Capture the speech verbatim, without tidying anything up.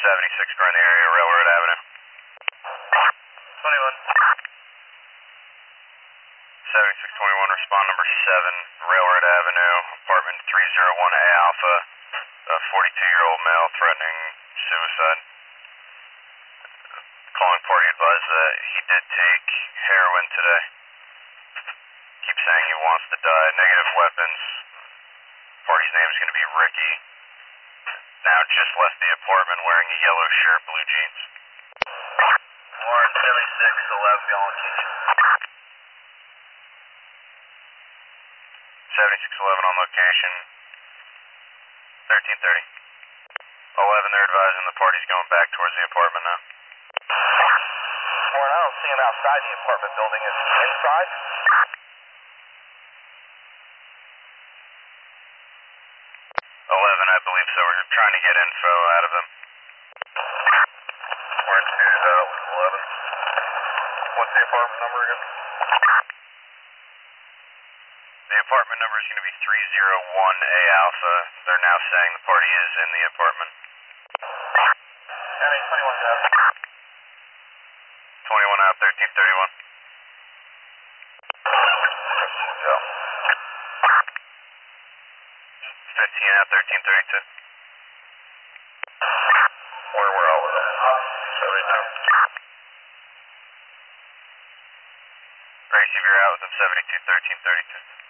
seventy-six are in the area, Railroad Avenue. twenty-one. seventy-six twenty-one, respond number seven, Railroad Avenue, apartment three oh one A Alpha, a forty-two-year-old male threatening suicide. Calling party advised that he did take heroin today. Keeps saying he wants to die. Negative weapons. Party's name is going to be Ricky. Now just left the apartment wearing a yellow shirt, blue jeans. Warren seventy-six eleven, be on location. seventy-six eleven on location. thirteen thirty. eleven, they're advising the party's going back towards the apartment now. Warren, I don't see him outside the apartment building. Is he inside? eleven, I believe so. We're trying to get info out of them. Warren two, uh, eleven. What's the apartment number again? The apartment number is going to be three oh one A Alpha. They're now saying the party is in the apartment. County twenty-one, Jeff. twenty-one out, thirteen thirty-one. Yeah. fifteen out, thirteen thirty-two. Where we're all with them. seventy-two. Gracie, you're out with them, seventy-two, thirteen thirty-two.